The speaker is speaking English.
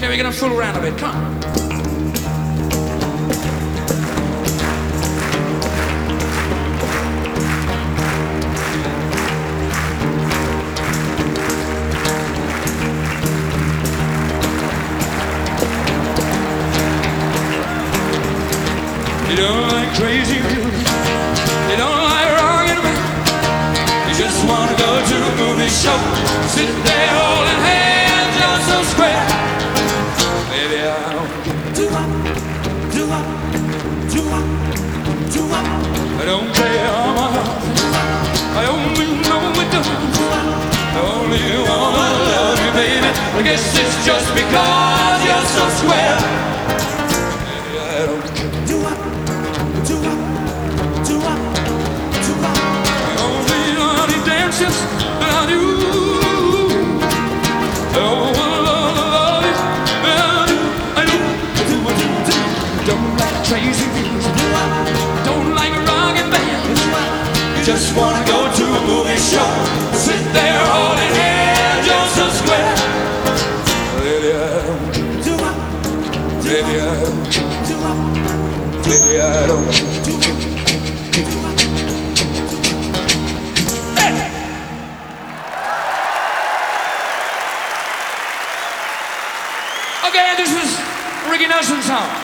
Then we're gonna fool around a bit. Come on. You don't like crazy music. You don't like rockin' man. You just wanna go to a movie show, sit there holding hands, you're so square. Baby, I don't care. I don't care how my heart. I only know it does. I only wanna love you, baby. I guess it's just because you're so square. Baby, I don't care. Just about you. Oh, I love you. I do. Don't like crazy music. Don't like a rockin' band. You just wanna go to a movie show, sit there holding hands, you're so square. Baby, I don't care. Baby, I don't care. Baby, I don't care. Okay, this is Ricky Nelson's song.